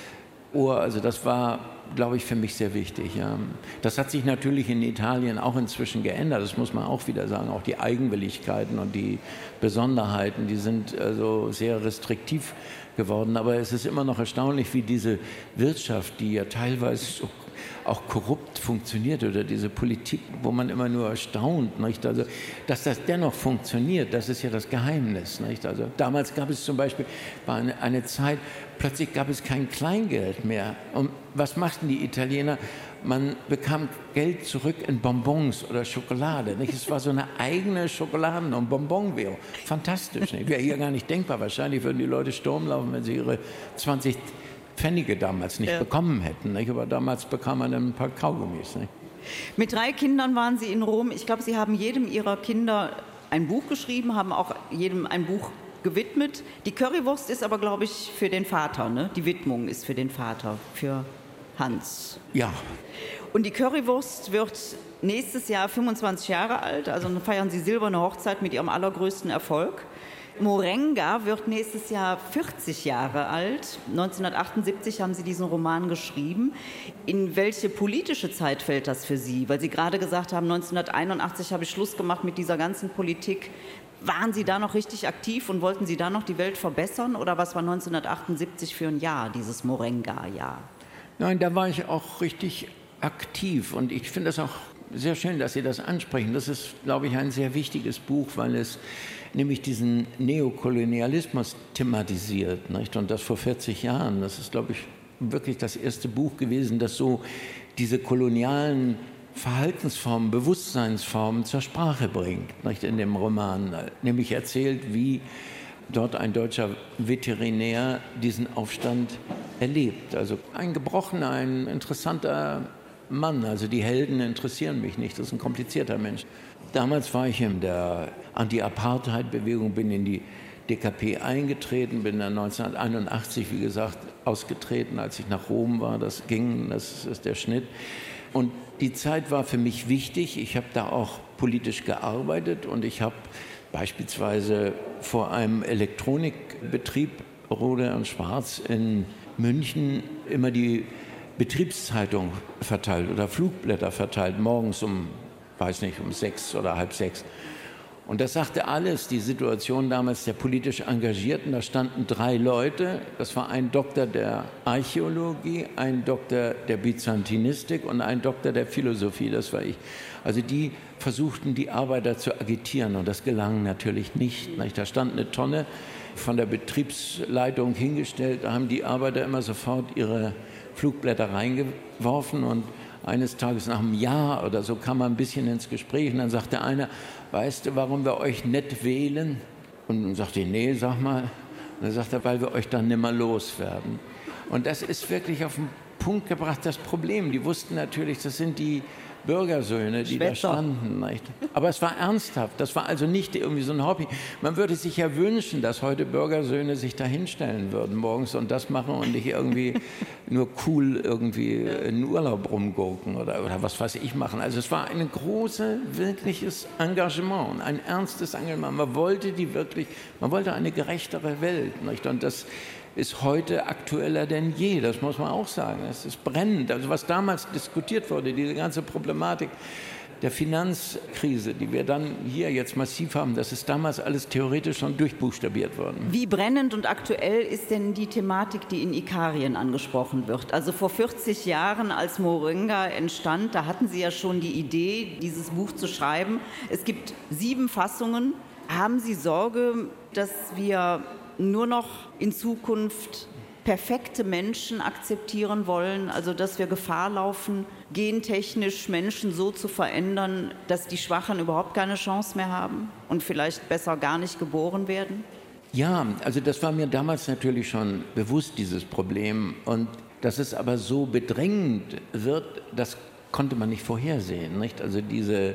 Ohr, also das war, glaube ich, für mich sehr wichtig. Ja. Das hat sich natürlich in Italien auch inzwischen geändert, das muss man auch wieder sagen, auch die Eigenwilligkeiten und die Besonderheiten, die sind also sehr restriktiv geworden, aber es ist immer noch erstaunlich, wie diese Wirtschaft, die ja teilweise so auch korrupt funktioniert oder diese Politik, wo man immer nur erstaunt, nicht? Also, dass das dennoch funktioniert, das ist ja das Geheimnis. Nicht? Also, damals gab es zum Beispiel, war eine Zeit, plötzlich gab es kein Kleingeld mehr. Und was machten die Italiener? Man bekam Geld zurück in Bonbons oder Schokolade. Nicht? Es war so eine eigene Schokoladen- und Bonbonwährung. Fantastisch. Nicht? Wäre hier gar nicht denkbar. Wahrscheinlich würden die Leute Sturm laufen, wenn sie ihre 20 Pfennige damals nicht bekommen hätten. Nicht? Aber damals bekam man ein paar Kaugummis. Nicht? Mit 3 Kindern waren Sie in Rom. Ich glaube, Sie haben jedem Ihrer Kinder ein Buch geschrieben, haben auch jedem ein Buch gewidmet. Die Currywurst ist aber, glaube ich, für den Vater. Ne? Die Widmung ist für den Vater, für Hans. Ja. Und die Currywurst wird nächstes Jahr 25 Jahre alt. Also feiern Sie silberne Hochzeit mit Ihrem allergrößten Erfolg. Morenga wird nächstes Jahr 40 Jahre alt. 1978 haben Sie diesen Roman geschrieben. In welche politische Zeit fällt das für Sie? Weil Sie gerade gesagt haben, 1981 habe ich Schluss gemacht mit dieser ganzen Politik. Waren Sie da noch richtig aktiv und wollten Sie da noch die Welt verbessern? Oder was war 1978 für ein Jahr, dieses Morenga-Jahr? Nein, da war ich auch richtig aktiv. Und ich finde es auch sehr schön, dass Sie das ansprechen. Das ist, glaube ich, ein sehr wichtiges Buch, weil es nämlich diesen Neokolonialismus thematisiert. Nicht? Und das vor 40 Jahren. Das ist, glaube ich, wirklich das erste Buch gewesen, das so diese kolonialen Verhaltensformen, Bewusstseinsformen zur Sprache bringt, nicht? In dem Roman. Nämlich erzählt, wie dort ein deutscher Veterinär diesen Aufstand erlebt. Also ein gebrochener, ein interessanter Mann. Also die Helden interessieren mich nicht. Das ist ein komplizierter Mensch. Damals war ich in der Anti-Apartheid-Bewegung, bin in die DKP eingetreten, bin dann 1981, wie gesagt, ausgetreten, als ich nach Rom war. Das ging, das ist der Schnitt. Und die Zeit war für mich wichtig. Ich habe da auch politisch gearbeitet und ich habe beispielsweise vor einem Elektronikbetrieb Rohde und Schwarz in München immer die Betriebszeitung verteilt oder Flugblätter verteilt, morgens um 6 oder 5:30. Und das sagte alles, die Situation damals der politisch Engagierten. Da standen 3 Leute, das war ein Doktor der Archäologie, ein Doktor der Byzantinistik und ein Doktor der Philosophie, das war ich. Also die versuchten, die Arbeiter zu agitieren und das gelang natürlich nicht. Da stand eine Tonne von der Betriebsleitung hingestellt, da haben die Arbeiter immer sofort ihre Flugblätter reingeworfen und eines Tages nach einem Jahr oder so kam man ein bisschen ins Gespräch und dann sagte einer, weißt du, warum wir euch nicht wählen? Und dann sagte ich, nee, sag mal. Und dann sagte er, weil wir euch dann nimmer loswerden. Und das ist wirklich auf den Punkt gebracht, das Problem. Die wussten natürlich, das sind die Bürgersöhne, die da standen. Nicht? Aber es war ernsthaft. Das war also nicht irgendwie so ein Hobby. Man würde sich ja wünschen, dass heute Bürgersöhne sich da hinstellen würden morgens und das machen und nicht irgendwie nur cool irgendwie in Urlaub rumgurken oder was weiß ich machen. Also es war ein großes, wirkliches Engagement, ein ernstes Engagement. Man wollte eine gerechtere Welt. Nicht? Und das ist heute aktueller denn je, das muss man auch sagen. Es ist brennend. Also was damals diskutiert wurde, diese ganze Problematik der Finanzkrise, die wir dann hier jetzt massiv haben, das ist damals alles theoretisch schon durchbuchstabiert worden. Wie brennend und aktuell ist denn die Thematik, die in Ikarien angesprochen wird? Also vor 40 Jahren, als Morenga entstand, da hatten Sie ja schon die Idee, dieses Buch zu schreiben. Es gibt 7 Fassungen. Haben Sie Sorge, dass wir nur noch in Zukunft perfekte Menschen akzeptieren wollen, also dass wir Gefahr laufen, gentechnisch Menschen so zu verändern, dass die Schwachen überhaupt keine Chance mehr haben und vielleicht besser gar nicht geboren werden? Ja, also das war mir damals natürlich schon bewusst, dieses Problem. Und dass es aber so bedrängend wird, das konnte man nicht vorhersehen. Nicht? Also diese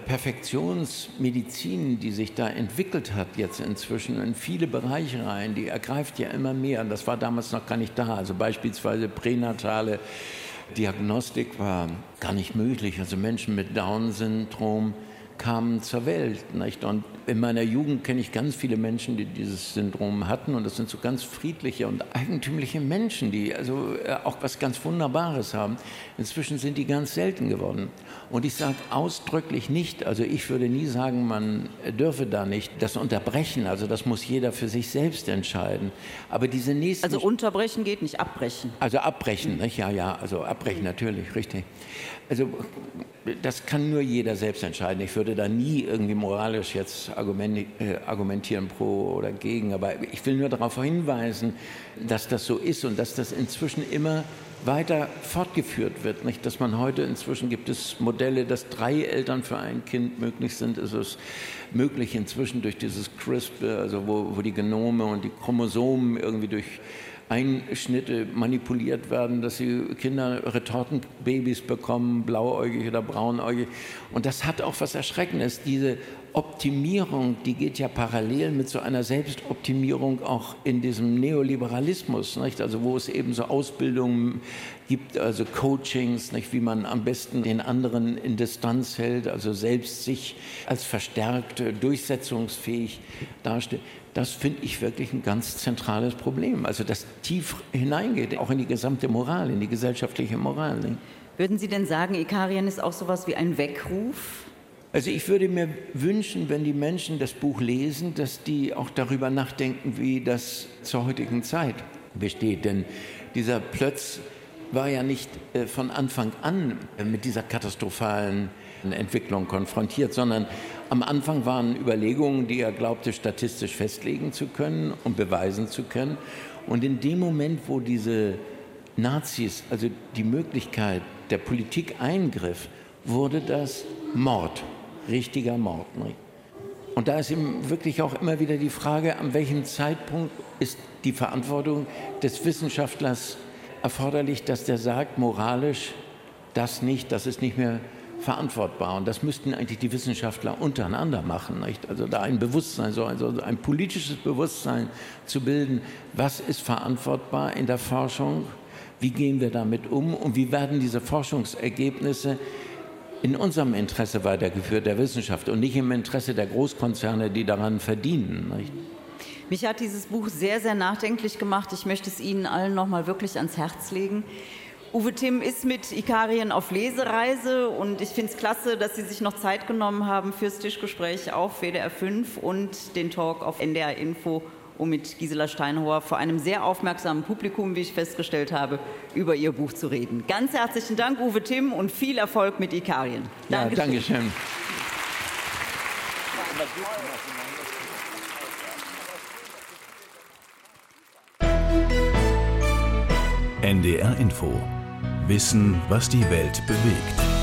Perfektionsmedizin, die sich da entwickelt hat jetzt inzwischen in viele Bereiche rein, die ergreift ja immer mehr. Und das war damals noch gar nicht da. Also beispielsweise pränatale Diagnostik war gar nicht möglich. Also Menschen mit Down-Syndrom kamen zur Welt. Nicht? Und in meiner Jugend kenne ich ganz viele Menschen, die dieses Syndrom hatten. Und das sind so ganz friedliche und eigentümliche Menschen, die also auch was ganz Wunderbares haben. Inzwischen sind die ganz selten geworden. Und ich sage ausdrücklich nicht, also ich würde nie sagen, man dürfe da nicht das unterbrechen. Also das muss jeder für sich selbst entscheiden. Aber diese nächsten... Also unterbrechen geht nicht, abbrechen. Also abbrechen, nicht? Ja, also abbrechen natürlich, richtig. Also das kann nur jeder selbst entscheiden. Ich würde da nie irgendwie moralisch jetzt argumentieren pro oder gegen, aber ich will nur darauf hinweisen, dass das so ist und dass das inzwischen immer weiter fortgeführt wird. Nicht? Dass man heute, inzwischen gibt es Modelle, dass 3 Eltern für ein Kind möglich sind. Es ist möglich inzwischen durch dieses CRISPR, also wo die Genome und die Chromosomen irgendwie durch Einschnitte manipuliert werden, dass die Kinder Retortenbabys bekommen, blauäugig oder braunäugig. Und das hat auch was Erschreckendes. Diese Optimierung, die geht ja parallel mit so einer Selbstoptimierung auch in diesem Neoliberalismus, nicht? Also wo es eben so Ausbildungen gibt, also Coachings, nicht? Wie man am besten den anderen in Distanz hält, also selbst sich als verstärkt durchsetzungsfähig darstellt. Das finde ich wirklich ein ganz zentrales Problem. Also das tief hineingeht, auch in die gesamte Moral, in die gesellschaftliche Moral. Nicht? Würden Sie denn sagen, Ikarien ist auch sowas wie ein Weckruf? Also ich würde mir wünschen, wenn die Menschen das Buch lesen, dass die auch darüber nachdenken, wie das zur heutigen Zeit besteht. Denn dieser Plötz war ja nicht von Anfang an mit dieser katastrophalen Entwicklung konfrontiert, sondern am Anfang waren Überlegungen, die er glaubte, statistisch festlegen zu können und beweisen zu können. Und in dem Moment, wo diese Nazis, also die Möglichkeit der Politik eingriff, wurde das Mord, richtiger Mord. Und da ist ihm wirklich auch immer wieder die Frage, an welchem Zeitpunkt ist die Verantwortung des Wissenschaftlers erforderlich, dass der sagt, moralisch, das ist nicht mehr verantwortbar. Und das müssten eigentlich die Wissenschaftler untereinander machen. Nicht? Also da ein Bewusstsein, also ein politisches Bewusstsein zu bilden, was ist verantwortbar in der Forschung, wie gehen wir damit um und wie werden diese Forschungsergebnisse in unserem Interesse weitergeführt, der Wissenschaft, und nicht im Interesse der Großkonzerne, die daran verdienen. Nicht? Mich hat dieses Buch sehr, sehr nachdenklich gemacht. Ich möchte es Ihnen allen noch mal wirklich ans Herz legen. Uwe Timm ist mit Ikarien auf Lesereise und ich finde es klasse, dass Sie sich noch Zeit genommen haben fürs Tischgespräch auf WDR 5 und den Talk auf NDR Info, um mit Gisela Steinhauer vor einem sehr aufmerksamen Publikum, wie ich festgestellt habe, über Ihr Buch zu reden. Ganz herzlichen Dank, Uwe Timm, und viel Erfolg mit Ikarien. Dankeschön. NDR Info. Wissen, was die Welt bewegt.